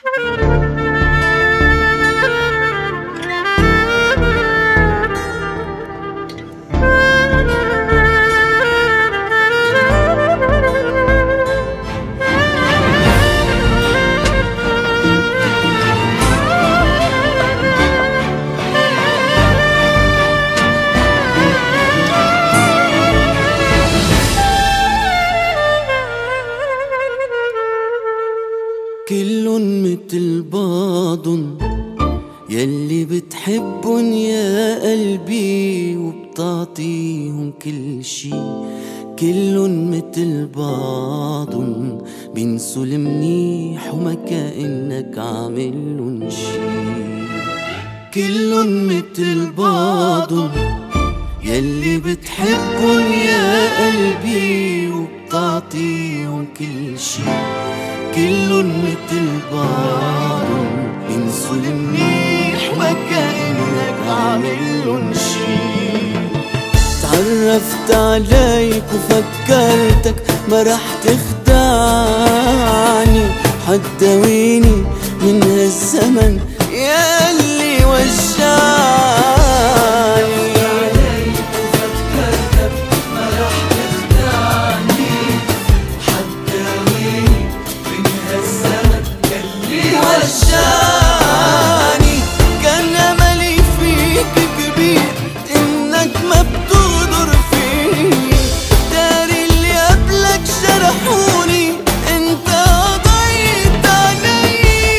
كلن متل بعضن يلي بتحبن يا قلبي وبتعطيهم كل شي. كلن متل بعضن بينسوا المنيح وما كأنك عاملن شي. كلن متل بعضن يلي بتحبن يا قلبي وبتعطيهم كل شي. كلن متل بعضن بينسوا المنيح وما كأنك عاملن شي. تعرفت عليك وفكرتك ما رح تخدعني، حتداويني من هالزمن ياللي وجعني. كان أملي فيك كبير إنك ما بتغدر فيني، داري اللي قبلك جرحوني انت قضيت علي.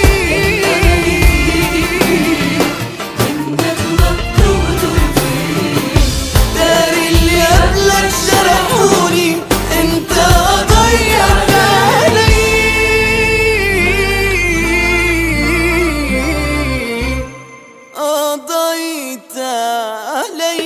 إنك ما بتغدر فيني، داري اللي قبلك جرحوني انت قضيت علي. قضيت علي.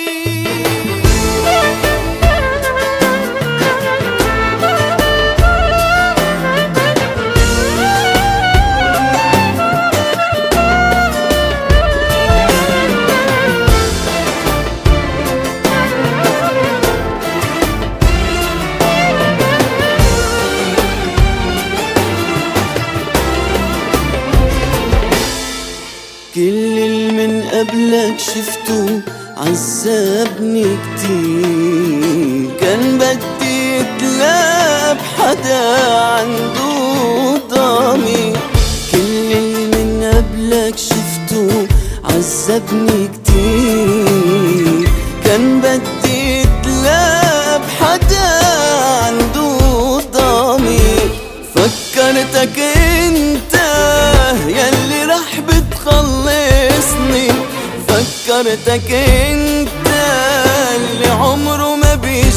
كل اللي من قبلك شفته عذبني كتير، كان بدي اتلاقى بحدا عنده ضمير. كل اللي من قبلك شفته عذبني كتير، كان بدي اتلاقى بحدا عنده ضمير. فكرتك انت يلي رح بتخلصني، فكرتك انت اللي عمره ما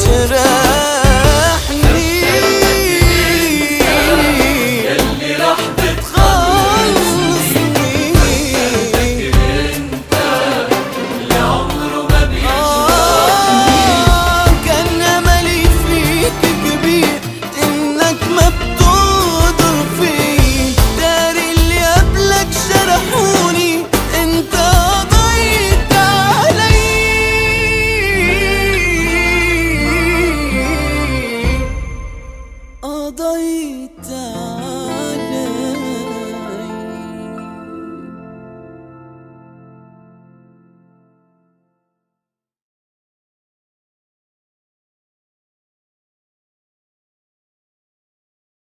بيجرحني، يلي رح بتخلصني. فكرتك انت اللي عمره ما بيجرحني. كان املي فيك كبير انك ما بتغدر فيه، داري اللي قبلك جرحوني انت قضيت علي. قضيت علي.